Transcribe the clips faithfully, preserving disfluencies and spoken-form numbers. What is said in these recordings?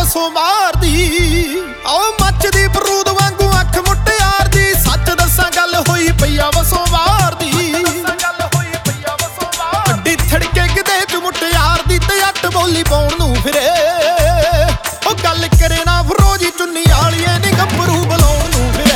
ਵਸੋਂ ਮਾਰਦੀ। ਓ ਮੱਚਦੀ ਬਰੂਦ ਵਾਂਗੂ ਅੱਖ ਮੁਟਿਆਰ ਦੀ। ਸੱਚ ਦੱਸਾਂ ਗੱਲ ਹੋਈ ਪਈਆ ਵਸੋਂ ਮਾਰਦੀ। ਅੱਡੀ ਥੜਕੇ ਕਿਤੇ ਚ ਮੁਟਿਆਰ ਦੀ ਤੇ ਅੱਟ ਬੋਲੀ ਪਾਉਣ ਨੂੰ ਫਿਰੇ। ਓ ਗੱਲ ਕਰੇ ਨਾ ਫਰੋਜੀ ਚੁੰਨੀ ਵਾਲੀਏ ਨੀ ਗੱਭਰੂ ਬੁਲਾਉਣ ਨੂੰ ਫਿਰੇ।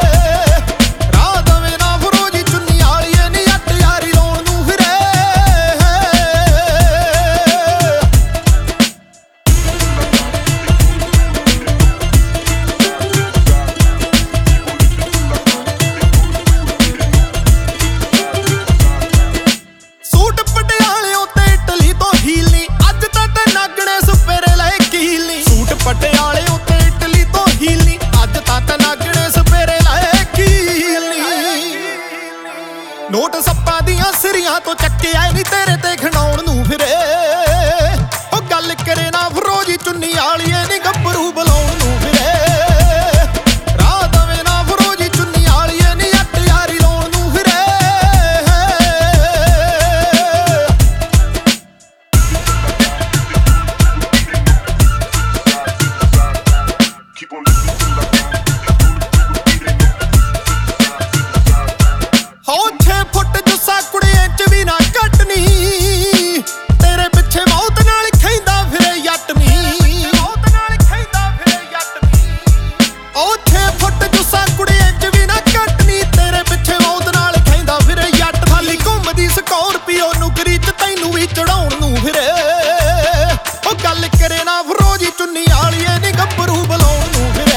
ਪਟਿਆਲੇ ਉੱਤੇ ਇਟਲੀ ਤੋਂ ਹੀਲੀ ਅੱਜ ਤੱਕ ਨਾਗਣੇ ਸਪੇਰੇ ਲਾਏ ਕੀਲੀ। ਨੋਟ ਸੱਪਾਂ ਦੀਆਂ ਸਿਰੀਆਂ ਤੋਂ ਚੱਕਿਆ ਨੀ ਤੇਰੇ ਤੇ ਖਿਡਾਉਣ ਨੂੰ ਫਿਰੇ। ਉਹ ਗੱਲ ਕਰੇ ਨਾ ਫਰੋਜੀ ਚੁੰਨੀ ਵਾਲੀਏ ਨੀ ਗੱਭਰੂ ਬੁਲਾਉਣ ਨੂੰ ਫਿਰੇ। ਰਾਹ ਦਵੇ ਨਾ ਫਰੋਜੀ ਚੁੰਨੀ ਵਾਲੀਏ ਨੀ ਅੱਟ ਯਾਰੀ ਲਾਉਣ ਨੂੰ ਫਿਰੇ। ਹੋ ਛੇ ਫੁੱਟ ਜੁੱਸਾ ਕੁੜੀਆਂ ਚ ਵੀ ਨਾ ਕੱਟਣੀ। ਤੇਰੇ ਪਿੱਛੇ ਮੌਤ ਨਾਲ ਖੈਂਦਾ ਫਿਰੇ ਯੱਟ ਨੀ। ਉਹ ਛੇ ਫੁੱਟ ਜੁੱਸਾ ਕੁੜੀਆਂ ਚ ਵੀ ਨਾ ਕੱਟਣੀ। ਤੇਰੇ ਪਿੱਛੇ ਮੌਤ ਨਾਲ ਖੈਂਦਾ ਫਿਰੇ ਯੱਟ। ਖਾਲੀ ਘੁੰਮਦੀ ਸਕੋਰਪੀਓ ਨੁਕਰੀ ਚ ਤੈਨੂੰ ਵੀ ਚੜਾਉਣ ਨੂੰ ਫਿਰੇ। ਉਹ ਗੱਲ ਕਰੇ ਨਾ ਫਰੋਜੀ ਚੁੰਨੀ ਵਾਲੀਏ ਨੀ ਗੱਭਰੂ ਬੁਲਾਉਣ ਨੂੰ ਫਿਰੇ।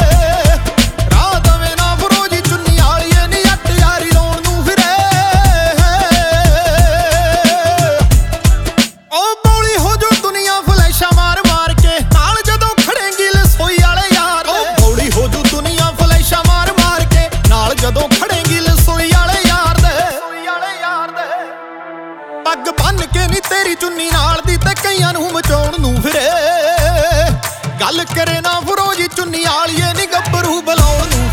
ਪੱਗ ਬੰਨ ਕੇ ਨੀ ਤੇਰੀ ਚੁੰਨੀ ਨਾਲ ਦੀ ਤੇ ਕਈਆਂ ਨੂੰ ਮਚਾਉਣ ਨੂੰ ਫਿਰੇ। ਗੱਲ ਕਰੇ ਨਾ ਫਰੋਜੀ ਚੁੰਨੀ ਵਾਲੀਏ ਨੀ ਗੱਭਰੂ ਬੁਲਾਉਣ ਨੂੰ